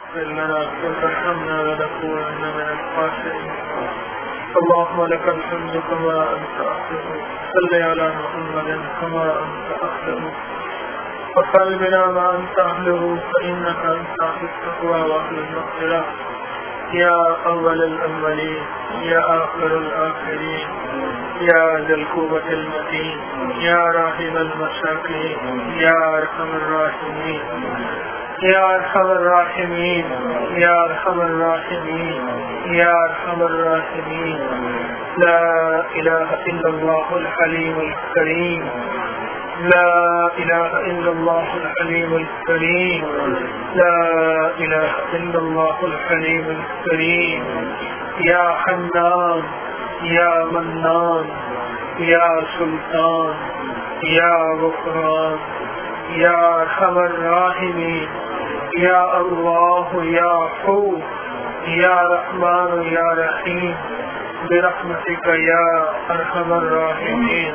فاغفر لنا وارحمنا ونكونن من الخاسرين. اللهم لك الحمد كما أنت أهله، صل على محمد كما أنت أهله، وصل بنا ما أنت أهله، فإنك أنت أهل التقوى وأهل المغفرة. يا أول الأولين، يا آخر الآخرين، يا ذا القوة المتين، يا راحم المساكين، يا أرحم الراحمين، يا أرحم الراحمين، يا أرحم الراحمين، يا أرحم الراحمين. لا إله إلا الله الحليم الكريم، لا إله إلا الله الحليم الكريم، لا إله إلا الله الحليم الكريم. يا حنان، يا منان، يا سلطان، يا غفران، يا أرحم الراحمين، يا الله، يا حو، يا رحمن، يا رحيم، برحمتك يا أرحم الراحمين.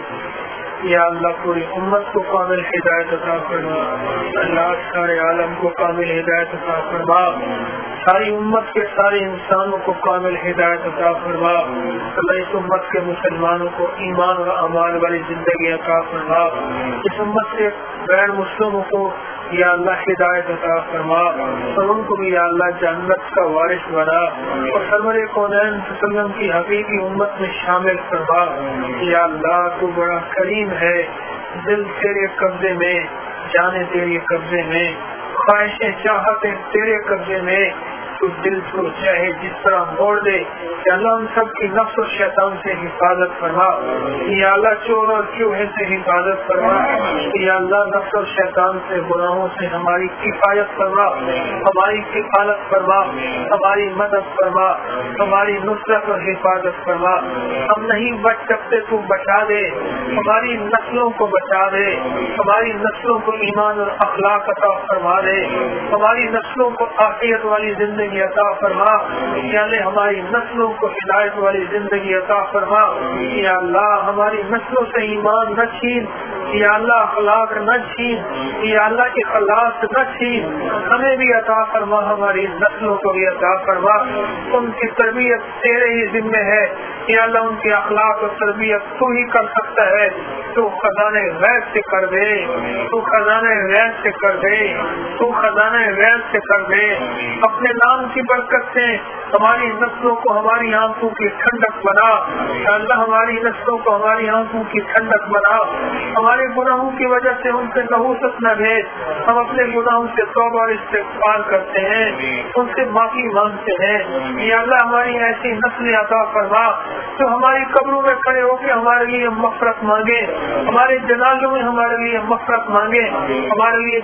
یا اللہ پوری امت کو کامل ہدایت عطا فرما، اللہ سارے عالم کو کامل ہدایت عطا فرما، ساری امت کے سارے انسانوں کو کامل ہدایت عطا فرما، اللہ اس امت کے مسلمانوں کو ایمان اور اعمال والی زندگی عطا فرما، اس امت سے غیر مسلموں کو یا اللہ ہدایت عطا فرما، اور ان کو بھی یا اللہ جنت کا وارث بنا، اور سرور کونین صلی اللہ علیہ وسلم کی حقیقی امت میں شامل فرما۔ یا اللہ تو بڑا کریم ہے، دل تیرے قبضے میں، جانیں تیرے قبضے میں، خواہشیں چاہتیں تیرے قبضے میں، تو دل کو چاہے جس طرح موڑ دے۔ یا اللہ ان سب کی نفس و شیطان سے حفاظت فرما، یا اللہ چور اور چوہے سے حفاظت فرما، یا اللہ نفس و شیطان سے گناہوں سے ہماری کفایت فرما، ہماری کفالت فرما، ہماری مدد فرما، ہماری نصرت اور حفاظت فرما۔ ہم نہیں بچ سکتے تو بچا دے، ہماری نسلوں کو بچا دے، ہماری نسلوں کو ایمان اور اخلاق عطا فرما دے، ہماری نسلوں کو عافیت والی زندگی عطا فرما، یا اللہ ہماری نسلوں کو ہدایت والی زندگی عطا فرما، یا اللہ ہماری نسلوں سے ایمان نہ چھین، یا اللہ اخلاق نہ چھین، یا اللہ اخلاص نہ چھین، ہمیں بھی عطا فرما، ہماری نسلوں کو بھی عطا فرما۔ ان کی تربیت تیرے ہی ذمہ ہے، یا اللہ ان کے اخلاق اور تربیت تو ہی کر سکتا ہے، تو خزانے غیب سے کر دے، تو خزانے غیب سے کر دے، تو خزانے غیب سے کر دے۔ اپنے نام کی برکت سے ہماری نسلوں کو ہماری آنکھوں کی ٹھنڈک بنا، یا اللہ ہماری نسلوں کو ہماری آنکھوں کی ٹھنڈک بنا، ہمارے گناہوں کی وجہ سے ان سے نحوست نہ بھیج، ہم اپنے گناہوں سے توبہ اور استغفار کرتے ہیں، ان سے معافی مانگتے ہیں، یا اللہ ہماری ایسی نسلیں عطا فرما جو ہماری قبروں میں کھڑے ہو کے ہمارے لیے مغفرت مانگے، ہمارے جنازوں میں ہمارے لیے مغفرت مانگے، ہمارے لیے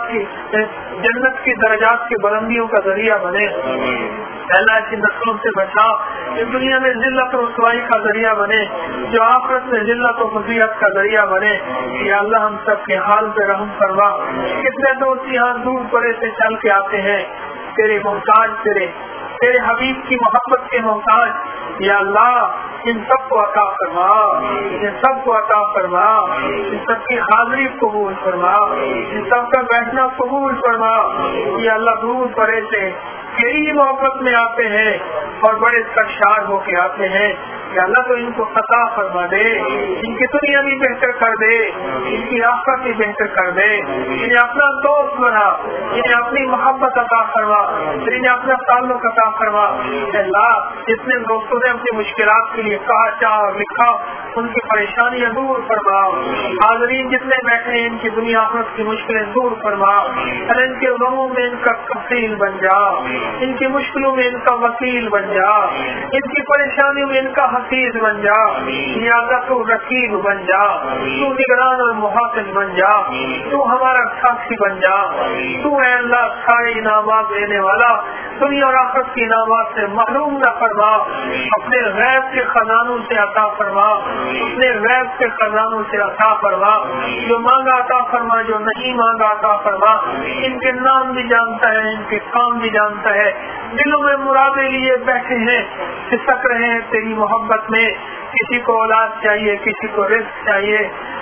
جنت کی درجات کی بلندیوں کا ذریعہ بنے۔ اللہ ایسی نسلوں سے بچا اس دنیا میں ذلت و رسوائی کا ذریعہ بنے، جو آخرت میں ذلت و فضیلت کا ذریعہ بنے۔ یا اللہ ہم سب کے حال پہ رحم فرما۔ کتنے دوست یہاں دور پرے سے چل کے آتے ہیں، تیرے محتاج، تیرے حبیب کی محبت کے محتاج، یا اللہ ان سب کو عطا فرما، ان سب کو عطا فرما، ان سب کی حاضری قبول فرما، ان سب کا بیٹھنا قبول فرما۔ یا اللہ دور پرے سے تیری محبت میں آتے ہیں اور بڑے سرشار ہو کے آتے ہیں، یا اللہ تو ان کو عطا فرما دے، ان کی دنیا بھی بہتر کر دے، ان کی آخرت بھی بہتر کر دے، انہیں اپنا دوست بنا، انہیں اپنی محبت عطا فرما، انہیں اپنا تعلق عطا فرما۔ اللہ جتنے دوستوں نے اپنی مشکلات کے لیے کہا چاہا اور لکھا، ان کی پریشانیاں دور فرما، حاضرین جتنے بیٹھے ہیں ان کی دنیا آخرت کی مشکلیں دور فرما، ان کے غموں میں ان کا کفیل بن جا، ان کی مشکلوں میں ان کا وکیل بن جا، ان کی پریشانیوں میں ان کا حفیظ بن جا، یا اللہ تو رقیب بن جا، تو نگران اور محافظ بن جا، تو ہمارا ساتھی بن جا، تو اے اللہ سارے انعامات دینے والا، دنیا اور آخرت کی انعامات سے محروم نہ فرما، اپنے غیب کے خزانوں سے عطا فرما، اپنے غیب کے خزانوں سے عطا فرما، جو مانگا عطا فرما، جو نہیں مانگا عطا فرما۔ ان کے نام بھی جانتا ہے، ان کے کام بھی جانتا ہے، دلوں میں مرادیں لیے بیٹھے ہیں، سسک رہے ہیں تیری محبت میں، کسی کو اولاد چاہیے، کسی کو رزق چاہیے،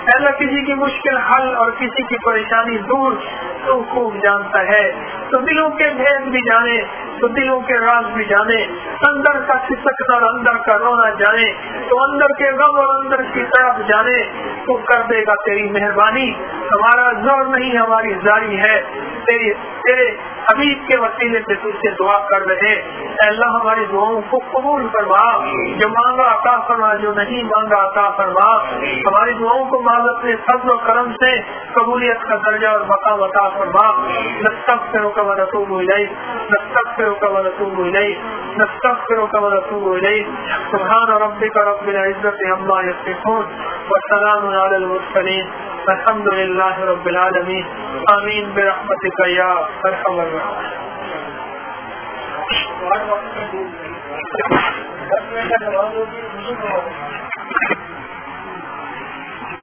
اللہ کسی کی مشکل حل اور کسی کی پریشانی دور تو خوب جانتا ہے، تو دلوں کے بھید بھی جانے، تو دلوں کے راز بھی جانے، اندر کا سسکنا اور اندر کا رونا جانے، تو اندر کے غم اور اندر کی طرف جانے، تو کر دے گا تیری مہربانی۔ ہمارا زور نہیں، ہماری زاری ہے، تیرے حبیب کے وسیلے سے تجھ سے دعا کر رہے۔ اے اللہ ہماری دعاؤں کو قبول فرما، جو مانگا عطا فرما، جو نہیں مانگا عطا فرما۔ ہماری دعاؤں کو اپنے فضل و کرم سے قبولیت کا درجہ اور مقام عطا فرما۔ نستغفرک و نتوب الیک، نستغفرک و نتوب الیک، نستغفرک و نتوب الیک۔ سبحان ربک رب العزۃ عما یصفون وسلام علی المرسلین والحمد للہ رب العالمین۔ آمین برحمتک یا ارحم الراحمین۔